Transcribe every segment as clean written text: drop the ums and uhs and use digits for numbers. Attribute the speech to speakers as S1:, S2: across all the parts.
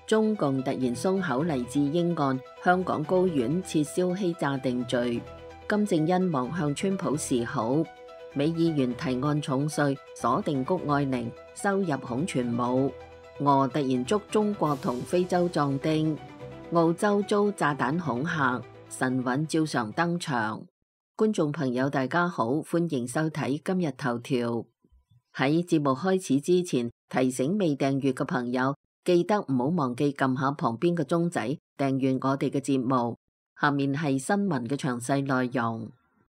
S1: 中共突然鬆口黎智英案，香港高院撤銷欺詐定罪。金正恩望向川普示好。美議員提案重稅，鎖定谷愛凌，收入恐全冇。俄突然捉中國同非洲壯丁。澳洲遭炸彈恐嚇，神韻照常登場。觀眾朋友大家好，歡迎收睇今日頭條。喺節目開始之前，提醒未訂閱嘅朋友，記得唔好忘記撳下旁邊嘅鐘仔，訂閱我哋嘅節目。下面係新聞嘅詳細內容。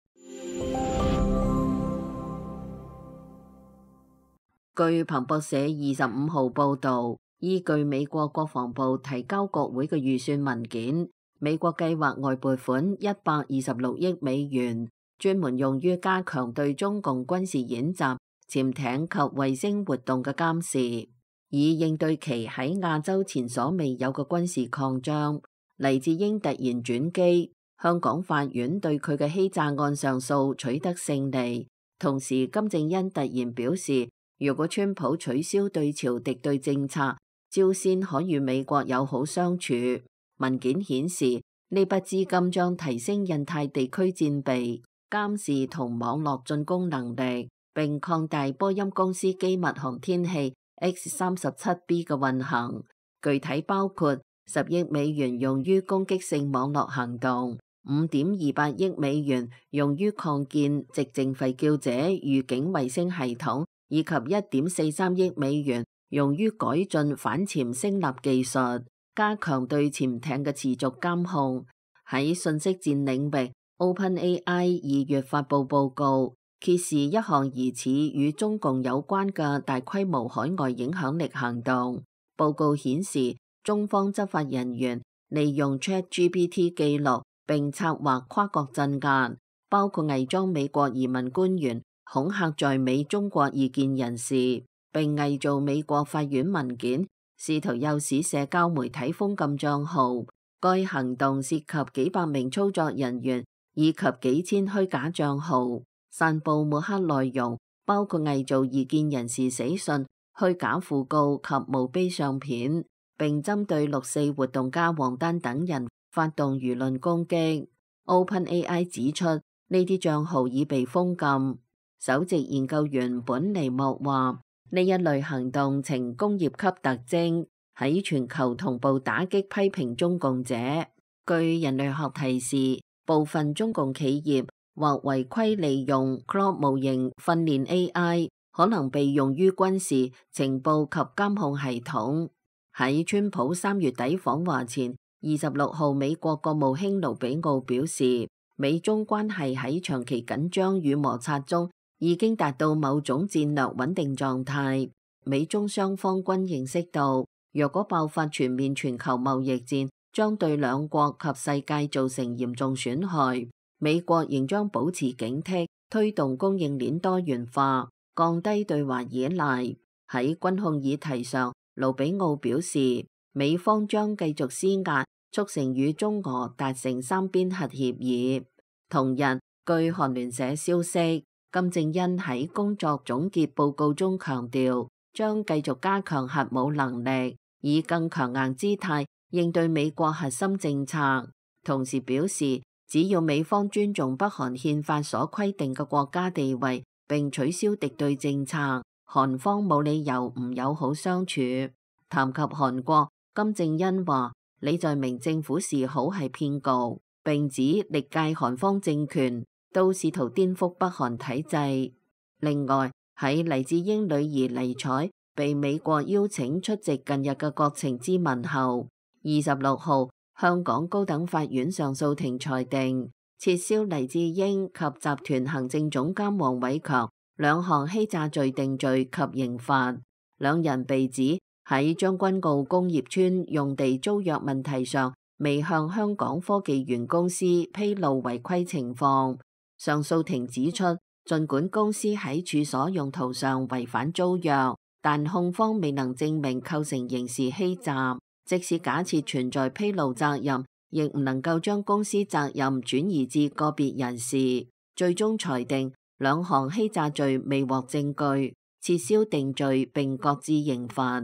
S1: 據彭博社25號報道，依據美國國防部提交國會嘅預算文件，美國計劃外撥款126億美元，專門用於加強對中共軍事演習、潛艇及衛星活動嘅監視，以應對其喺亞洲前所未有嘅軍事擴張。黎智英突然轉機，香港法院對佢嘅欺詐案上訴取得勝利。同時，金正恩突然表示，如果川普取消對朝敵對政策，朝鮮可與美國友好相處。文件顯示，呢筆資金將提升印太地區戰備、監視同網絡進攻能力，並擴大波音公司機密航天器 X-37B 嘅運行。具體包括10億美元用於攻擊性網絡行動，5.28億美元用於擴建寂靜吠叫者預警衛星系統，以及1.43億美元用於改進反潛聲納技術，加強對潛艇嘅持續監控。喺信息戰領域， OpenAI 2月發布報告，揭示一項疑似與中共有關嘅大規模海外影響力行動。報告顯示，中方執法人員利用 ChatGPT 記錄並策劃跨國鎮壓，包括偽裝美國移民官員，恐嚇在美中國異見人士，並偽造美國法院文件，試圖誘使社交媒體封禁賬號。該行動涉及幾百名操作人員以及幾千虛假賬號，散布抹黑內容，包括偽造異見人士死信、虛假訃告及墓碑相片，並針對6·4活動家王丹等人發動輿論攻擊。OpenAI 指出，呢啲賬號已被封禁。首席研究員本尼莫話，呢一類行動呈工業級特徵，喺全球同步打擊批評中共者。據人類學提示，部分中共企業或違規利用 Claude 模型訓練 AI， 可能被用於軍事、情報及監控系統。喺川普3月底訪華前，26號美國國務卿盧比奧表示，美中關係喺長期緊張與摩擦中已經達到某種戰略穩定狀態。美中雙方均認識到，若果爆發全面全球貿易戰，將對兩國及世界造成嚴重損害。美國仍將保持警惕，推動供應鏈多元化，降低對華依賴。喺軍控議題上，盧比奧表示，美方將繼續施壓，促成與中俄達成三邊核協議。同日，據韓聯社消息，金正恩喺工作總結報告中強調，將繼續加強核武能力，以更強硬姿態應對美國核心政策。同時表示，只要美方尊重北韓憲法所規定嘅國家地位，並取消敵對政策，韓方冇理由唔友好相處。談及韓國，金正恩話，你在明政府示好係騙局，並指歷屆韓方政權都試圖顛覆北韓體制。另外，喺黎智英女兒黎采被美國邀請出席近日嘅國情咨文後，26號香港高等法院上訴庭裁定撤銷黎智英及集團行政總監黃偉強兩項欺詐罪定罪及刑罰。兩人被指喺將軍澳工業村用地租約問題上未向香港科技園公司披露違規情況。上訴庭指出，儘管公司喺處所用途上違反租約，但控方未能證明構成刑事欺詐。即使假設存在披露責任，亦唔能夠將公司責任轉移至個別人士。最終裁定兩項欺詐罪未獲證據，撤銷定罪並各自刑罰。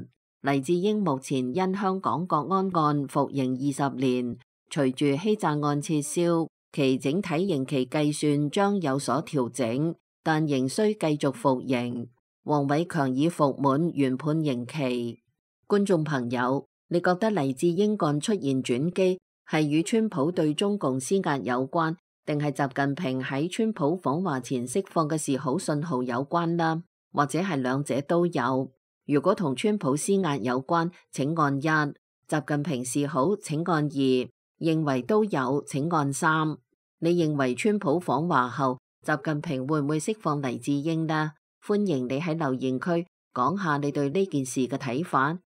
S1: 黎智英目前因香港國安案服刑20年，隨住欺詐案撤銷，其整體刑期計算將有所調整，但仍需繼續服刑。黃偉強已服滿原判刑期。觀眾朋友，你覺得黎智英案出現轉機係與川普對中共施壓有關，定係習近平喺川普訪華前釋放嘅示好信號有關啦？或者係兩者都有？如果同川普施壓有關，請按1；習近平示好，請按2；認為都有，請按3。你認為川普訪華後，習近平會唔會釋放黎智英呢？歡迎你喺留言區講下你對呢件事嘅睇法。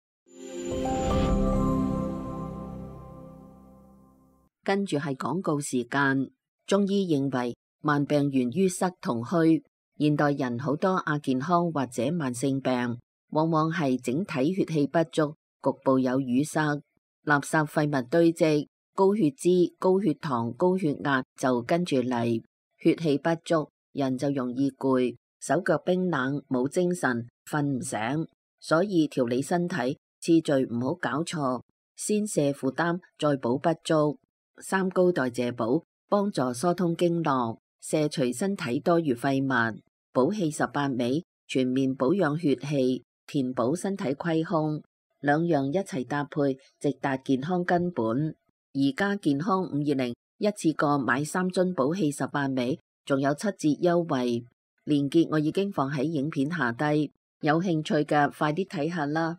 S1: 跟住係廣告時間。中醫認為慢病源於塞同虛，現代人好多亞健康或者慢性病，往往係整體血氣不足，局部有淤塞，垃圾廢物堆積，高血脂、高血糖、高血壓就跟住嚟。血氣不足，人就容易攰，手腳冰冷，冇精神，瞓唔醒。所以調理身體次序唔好搞錯，先瀉負擔，再補不足。三高代謝補幫助疏通經絡，瀉除身體多餘廢物。補氣18味全面保養血氣，填補身體虧空，兩樣一齊搭配，直達健康根本。而家健康520一次過買3樽補氣18味，仲有7折優惠，鏈接我已經放喺影片下低，有興趣嘅快啲睇下啦。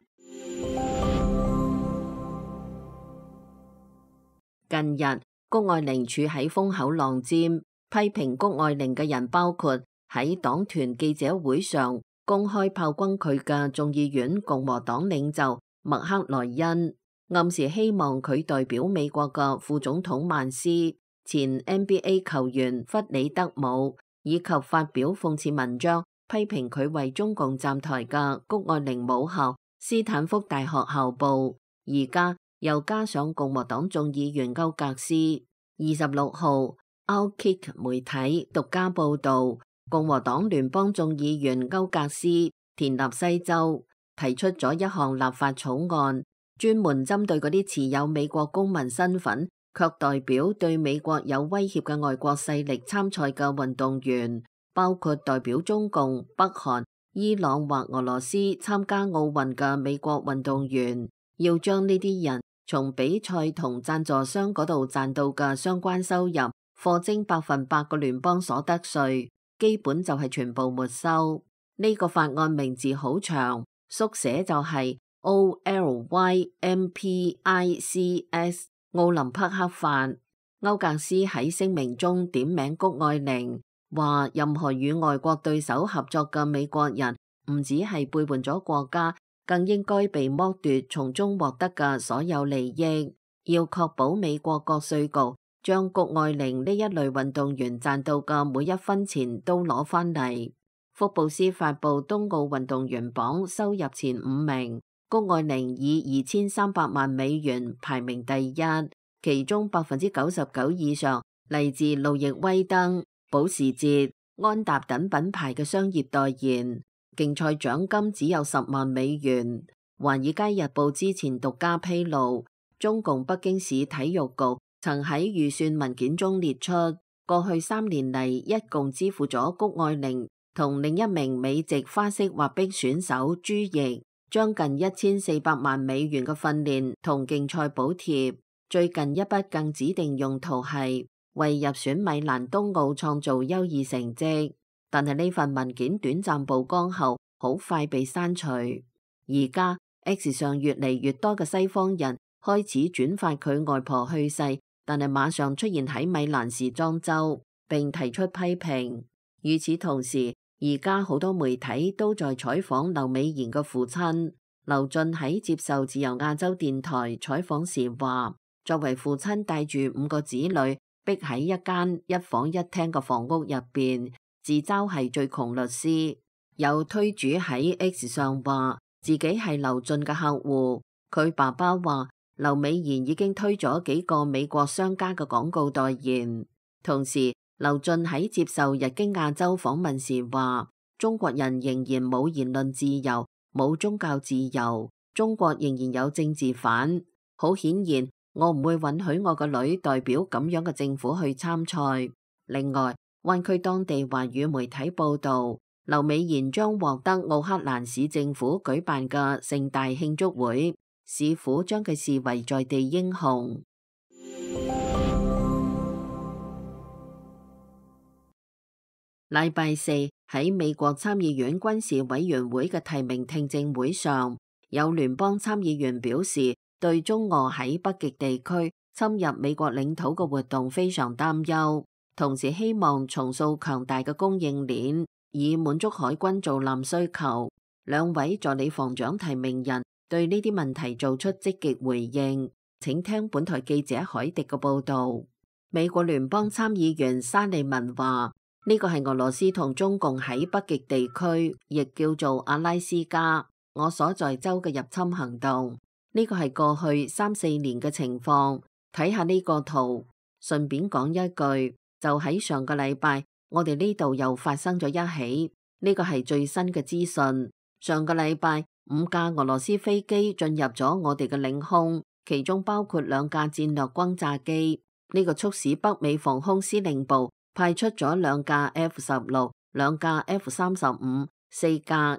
S1: 近日谷愛凌處喺風口浪尖，批評谷愛凌嘅人包括喺黨團記者會上公開炮轟佢嘅眾議院共和黨領袖麥克萊恩，暗示希望佢代表美國嘅副總統曼斯、前 NBA 球員弗里德姆，以及發表諷刺文章批評佢為中共站台嘅谷愛凌母校斯坦福大學校報。而家又加上共和黨眾議員歐格斯。26號 Outkick 媒體獨家報道，共和黨聯邦眾議員歐格斯田納西州提出咗一項立法草案，專門針對嗰啲持有美國公民身份卻代表對美國有威脅嘅外國勢力參賽嘅運動員，包括代表中共、北韓、伊朗或俄羅斯參加奧運嘅美國運動員，要將呢啲人從比賽同贊助商嗰度賺到嘅相關收入課徵100%嘅聯邦所得稅，基本就係全部沒收。呢個法案名字好長，縮寫就係 OLYMPICS 奧林匹克法。歐格斯喺聲明中點名谷愛凌，話任何與外國對手合作嘅美國人唔只係背叛咗國家，更應該被剝奪從中獲得嘅所有利益，要確保美國國稅局將谷愛凌呢一類運動員賺到嘅每一分錢都攞返嚟。福布斯發布冬奧運動員榜收入前5名，谷愛凌以2300萬美元排名第一，其中99%以上嚟自路易威登、保時捷、安踏等品牌嘅商業代言。競賽獎金只有10萬美元。華爾街日報之前獨家披露，中共北京市體育局曾喺預算文件中列出，過去3年嚟一共支付咗谷愛凌同另一名美籍花式滑冰選手朱易將近1400萬美元嘅訓練同競賽補貼。最近一筆更指定用途係為入選米蘭冬奧創造優異成績。但係呢份文件短暫曝光後，好快被刪除。而家 X 上越嚟越多嘅西方人開始轉發佢外婆去世，但係馬上出現喺米蘭時裝周，並提出批評。與此同時，而家好多媒體都在採訪劉美賢嘅父親。劉俊喺接受自由亞洲電台採訪時話，作為父親帶住5個子女，逼喺一間1房1廳嘅房屋入邊。自嘲係最窮律師。有推主喺 X 上話自己係劉俊嘅客戶，佢爸爸話劉美賢已經推咗幾個美國商家嘅廣告代言。同時，劉俊喺接受日經亞洲訪問時話，中國人仍然冇言論自由，冇宗教自由， 中國仍然有政治犯。好顯然，我唔會允許我個女代表咁樣嘅政府去參賽。另外，灣區當地華語媒體報導，劉美賢將獲得奧克蘭市政府舉辦嘅盛大慶祝會，市府將佢視為在地英雄。禮拜四喺美國參議院軍事委員會嘅提名聽證會上，有聯邦參議員表示對中俄喺北極地區侵入美國領土嘅活動非常擔憂，同時希望重塑強大嘅供應鏈，以滿足海軍造艦需求。兩位助理防長提名人對呢啲問題做出積極回應。請聽本台記者海迪嘅報導。美國聯邦參議員沙利文話：呢個係俄羅斯同中共喺北極地區，亦叫做阿拉斯加，我所在州嘅入侵行動。呢個係過去3-4年嘅情況。睇下呢個圖。順便講一句，就喺上個禮拜，我哋呢度又發生咗一起。呢個係最新嘅資訊。上個禮拜5架俄羅斯飛機進入咗我哋嘅領空，其中包括2架戰略轟炸機。呢個促使北美防空司令部派出咗2架 F-16、2架 F-35、4架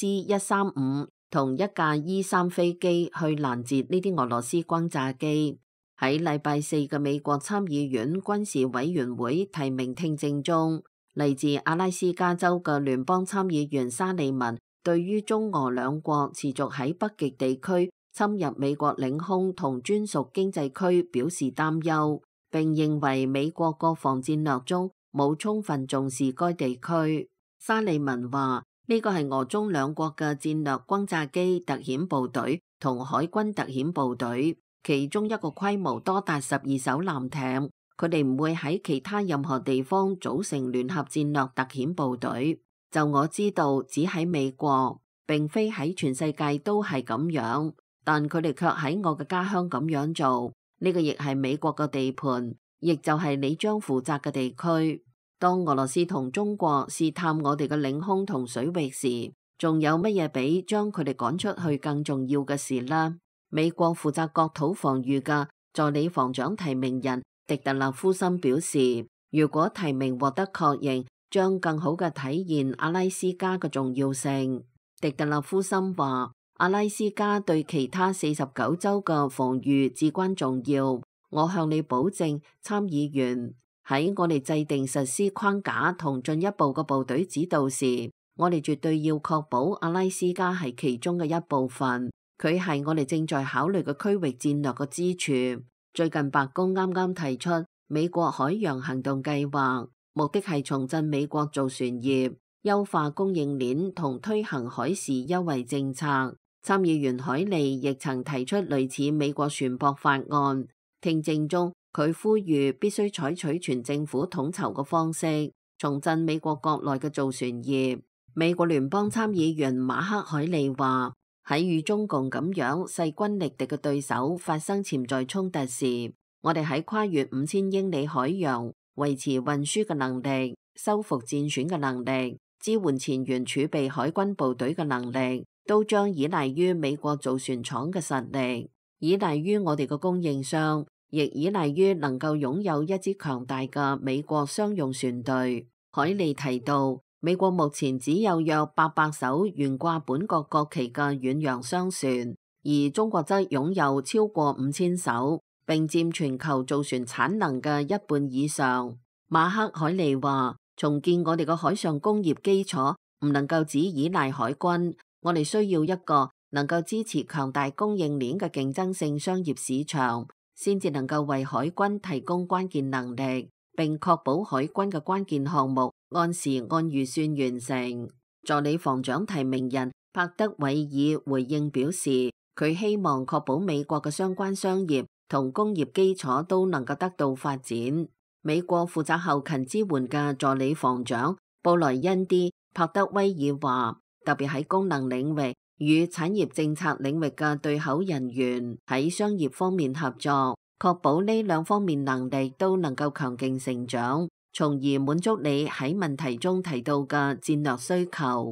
S1: KC-135同1架 E-3飛機去攔截呢啲俄羅斯轟炸機。喺禮拜四嘅美國參議院軍事委員會提名聽證中，嚟自阿拉斯加州嘅聯邦參議員沙利文對於中俄兩國持續喺北極地區侵入美國領空同專屬經濟區表示擔憂，並認為美國國防戰略中冇充分重視該地區。沙利文話：呢個係俄中兩國嘅戰略轟炸機特遣部隊同海軍特遣部隊，其中一個規模多達12艘艦艇，佢哋唔會喺其他任何地方組成聯合戰略特遣部隊。就我知道，只喺美國，並非喺全世界都係咁樣，但佢哋卻喺我嘅家鄉咁樣做。呢個亦係美國嘅地盤，亦就係你將負責嘅地區。當俄羅斯同中國試探我哋嘅領空同水域時，仲有乜嘢比將佢哋趕出去更重要嘅事呢？美國負責國土防禦嘅助理防長提名人迪特勒夫森表示，如果提名獲得確認，將更好嘅體現阿拉斯加嘅重要性。迪特勒夫森話：阿拉斯加對其他49州嘅防禦至關重要。我向你保證，參議員，喺我哋制定實施框架同進一步嘅部隊指導時，我哋絕對要確保阿拉斯加係其中嘅一部分。佢係我哋正在考慮嘅區域戰略嘅支柱。最近白宮啱啱提出美國海洋行動計劃，目的係重振美國造船業，優化供應鏈同推行海事優惠政策。參議員海利亦曾提出類似美國船舶法案。聽證中，佢呼籲必須採取全政府統籌嘅方式，重振美國國內嘅造船業。美國聯邦參議員馬克海利話：喺與中共咁樣勢均力敵嘅對手發生潛在衝突時，我哋喺跨越5000英里海洋、維持運輸嘅能力、收復戰損嘅能力、支援前沿儲備海軍部隊嘅能力，都將依賴於美國造船廠嘅實力，依賴於我哋嘅供應商，亦依賴於能夠擁有一支強大嘅美國商用船隊。海利提到，美國目前只有約800艘懸掛本國國旗嘅遠洋商船，而中國則擁有超過5000艘，並佔全球造船產能嘅1半以上。馬克海利話：重建我哋嘅海上工業基礎唔能夠只依賴海軍，我哋需要一個能夠支持強大供應鏈嘅競爭性商業市場，先至能夠為海軍提供關鍵能力，並確保海軍嘅關鍵項目按時按預算完成。助理防長提名人帕德韋爾回應表示，佢希望確保美國嘅相關商業同工業基礎都能夠得到發展。美國負責後勤支援嘅助理防長布萊恩 D. 帕德威爾話，特別喺功能領域與產業政策領域嘅對口人員喺商業方面合作，確保呢兩方面能力都能夠強勁成長，從而滿足你喺問題中提到嘅戰略需求。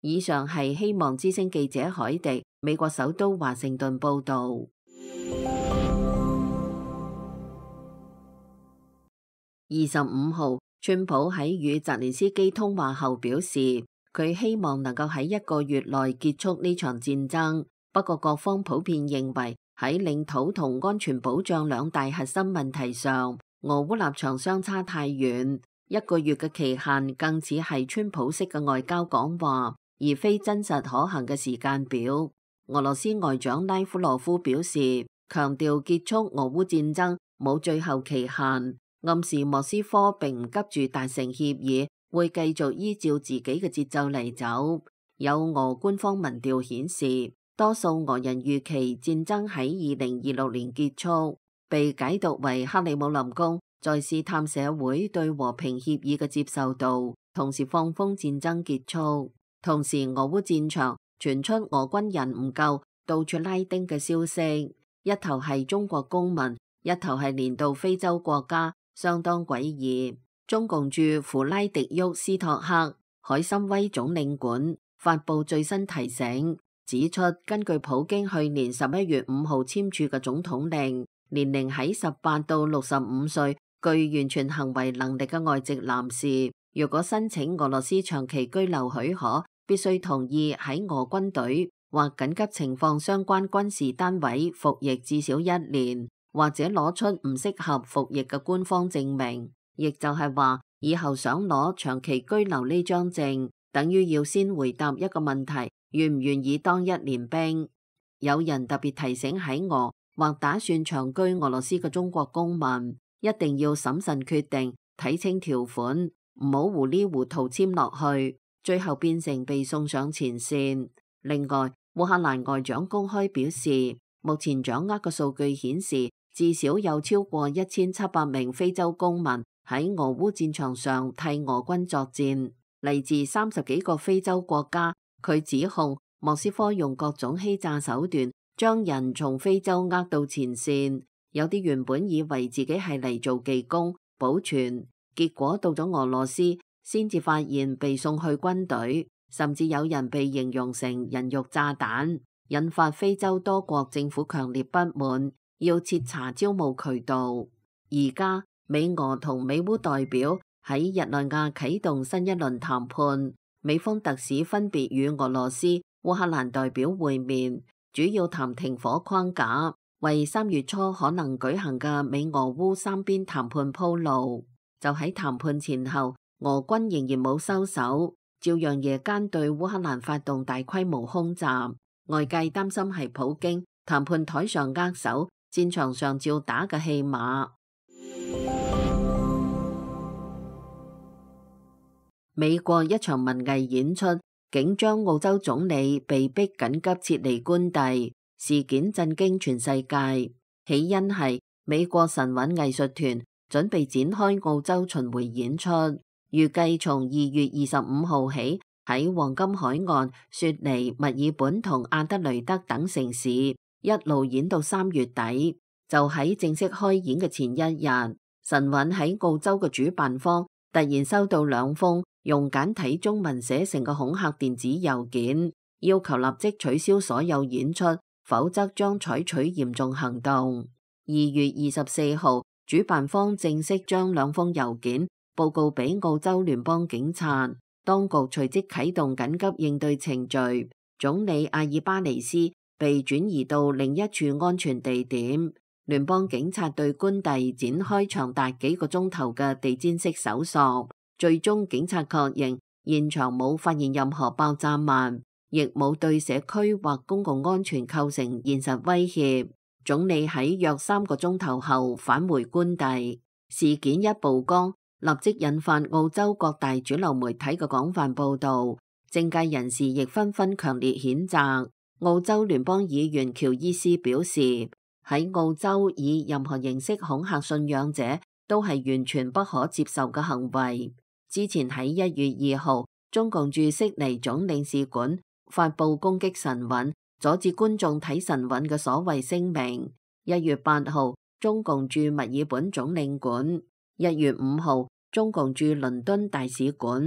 S1: 以上係希望之聲記者海迪美國首都華盛頓報道。25號，川普喺與澤連斯基通話後表示，佢希望能夠喺1個月內結束呢場戰爭。不過各方普遍認為喺領土同安全保障兩大核心問題上，俄烏立場相差太遠。1個月嘅期限更似係川普式嘅外交講話，而非真實可行嘅時間表。俄羅斯外長拉夫羅夫表示，強調結束俄烏戰爭冇最後期限，暗示莫斯科並唔急住達成協議，會繼續依照自己嘅節奏嚟走。有俄官方民調顯示，多數俄人預期戰爭喺2026年結束，被解讀為克里姆林宮在試探社會對和平協議嘅接受度，同時放風戰爭結束。同時，俄烏戰場傳出俄軍人唔夠，到處拉丁嘅消息，一頭係中國公民，一頭係連到非洲國家，相當詭異。中共駐符拉迪沃斯托克海參崴總領館發布最新提醒，指出根據普京去年11月5號簽署嘅總統令，年齡喺18到65歲，具完全行為能力嘅外籍男士，如果申請俄羅斯長期居留許可，必須同意喺俄軍隊或緊急情況相關軍事單位服役至少1年，或者攞出唔適合服役嘅官方證明。亦就係話，以後想攞長期居留呢張證，等於要先回答一個問題：願唔願意當1年兵？有人特別提醒喺俄或打算長居俄羅斯嘅中國公民，一定要審慎決定，睇清條款，唔好糊裡糊塗簽落去，最後變成被送上前線。另外，烏克蘭外長公開表示，目前掌握嘅數據顯示，至少有超過1700名非洲公民喺俄烏戰場上替俄軍作戰，嚟自30幾個非洲國家。佢指控莫斯科用各種欺詐手段將人從非洲呃到前線，有啲原本以為自己係嚟做技工保存，結果到咗俄羅斯先至發現被送去軍隊，甚至有人被形容成人肉炸彈，引發非洲多國政府強烈不滿，要徹查招募渠道。而家美俄同美烏代表喺日內瓦啟動新一輪談判，美方特使分別與俄羅斯、烏克蘭代表會面，主要談停火框架，為3月初可能舉行嘅美俄烏三邊談判鋪路。就喺談判前後，俄軍仍然冇收手，照樣夜間對烏克蘭發動大規模空襲。外界擔心係普京談判台上握手，戰場上照打嘅戲碼。美國一場文藝演出，竟將澳洲總理被逼緊急撤離官邸，事件震驚全世界。起因係美國神韻藝術團準備展開澳洲巡迴演出，預計從2月25號起喺黃金海岸、雪梨、墨爾本同阿德雷德等城市一路演到3月底。就喺正式開演嘅前一日，神韻喺澳洲嘅主辦方突然收到2封用簡體中文寫成嘅恐嚇電子郵件，要求立即取消所有演出，否則將採取嚴重行動。2月24號，主辦方正式將2封郵件報告俾澳洲聯邦警察，當局隨即啟動緊急應對程序。總理阿爾巴尼斯被轉移到另一處安全地點。聯邦警察對官邸展開長達幾個鐘頭嘅地毯式搜索，最終警察確認現場冇發現任何爆炸物，亦冇對社區或公共安全構成現實威脅。總理喺約3個鐘頭後返回官邸。事件一曝光，立即引發澳洲各大主流媒體嘅廣泛報道，政界人士亦紛紛強烈譴責。澳洲聯邦議員喬伊斯表示，喺澳洲以任何形式恐嚇信仰者都係完全不可接受嘅行為。之前喺1月2號，中共駐悉尼總領事館發布攻擊神韻、阻止觀眾睇神韻嘅所謂聲明。1月8號，中共駐墨爾本總領館；1月5號，中共駐倫敦大使館。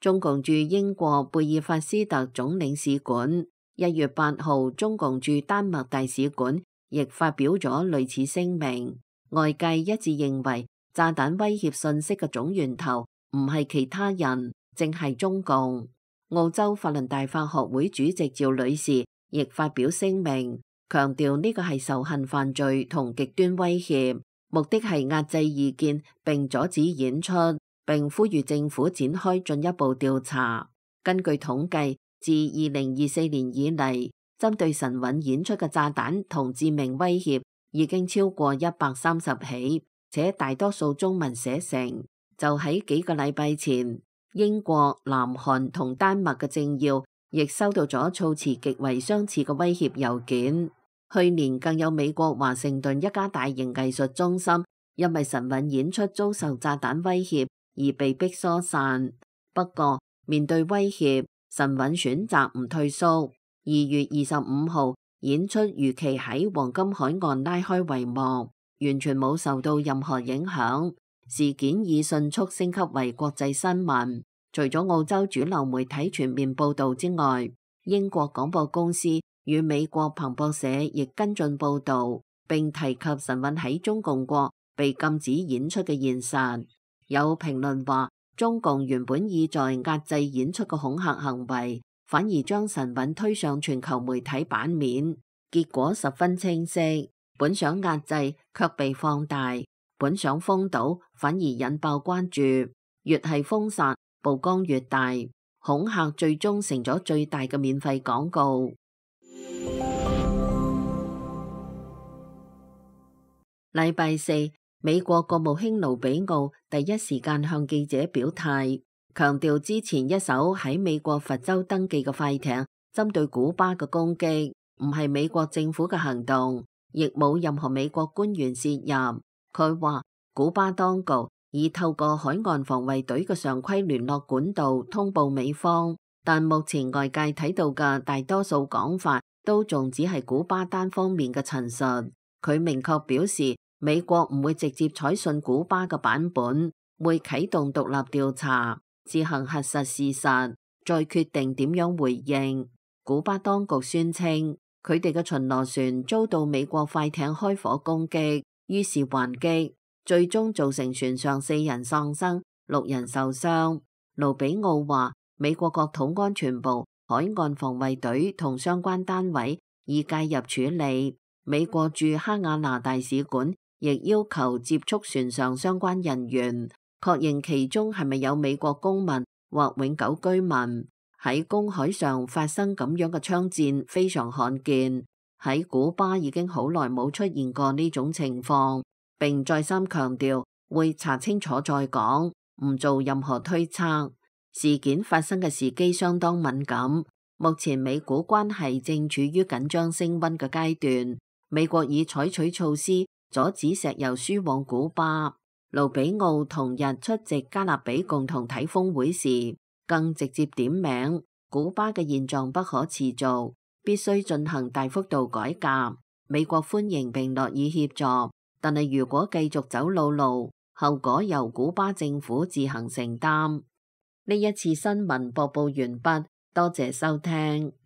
S1: 中共駐英國貝爾法斯特總領事館1月8號，中共駐丹麥大使館亦發表咗類似聲明。外界一致認為，炸彈威脅信息嘅總源頭唔係其他人，正係中共。澳洲法倫大法學會主席趙女士亦發表聲明，強調呢個係仇恨犯罪同極端威脅，目的係壓制異見並阻止演出，並呼籲政府展開進一步調查。根據統計，自2024年以嚟，針對晨運演出嘅炸彈同致命威脅已經超過130起，且大多數中文寫成。就喺幾個禮拜前，英國、南韓同丹麥嘅政要亦收到咗措辭極為相似嘅威脅郵件。去年更有美國華盛頓一家大型藝術中心因為晨運演出遭受炸彈威脅而被迫疏散。不過面對威脅，晨運選擇唔退縮。2月25號，演出如期喺黃金海岸拉開帷幕，完全冇受到任何影響。事件已迅速升級為國際新聞。除咗澳洲主流媒體全面報道之外，英國廣播公司與美國彭博社亦跟進報道，並提及晨運喺中共國被禁止演出嘅現實。有評論話，中共原本意在壓制演出嘅恐嚇行為，反而將晨運推上全球媒體版面，結果十分清晰。本想壓制，卻被放大；本想封堵，反而引爆關注。越係封殺，曝光越大，恐嚇最終成咗最大嘅免費廣告。禮拜四，美國國務卿盧比奧第一時間向記者表態，強調之前一艘喺美國佛州登記嘅快艇針對古巴嘅攻擊唔係美國政府嘅行動，亦冇任何美國官員涉入。佢話古巴當局已透過海岸防衛隊嘅常規聯絡管道通報美方，但目前外界睇到嘅大多數講法都仲只係古巴單方面嘅陳述。佢明確表示，美國唔會直接採信古巴嘅版本，會啟動獨立調查，自行核實事實，再決定點樣回應。古巴當局宣稱，佢哋嘅巡邏船遭到美國快艇開火攻擊，於是還擊，最終造成船上4人喪生，6人受傷。盧比奧話，美國國土安全部、海岸防衛隊同相關單位已介入處理。美國駐哈瓦那大使館亦要求接觸船上相關人員，確認其中係咪有美國公民或永久居民。喺公海上發生咁樣嘅槍戰非常罕見，喺古巴已經好耐冇出現過呢種情況，並再三強調會查清楚再講，唔做任何推測。事件發生嘅時機相當敏感，目前美古關係正處於緊張升溫嘅階段。美國已採取措施阻止石油輸往古巴。盧比奧同日出席加勒比共同體峰會時，更直接點名古巴嘅現狀不可持續，必須進行大幅度改革。美國歡迎並樂意協助，但係如果繼續走老路，後果由古巴政府自行承擔。呢一次新聞播報完畢，多謝收聽。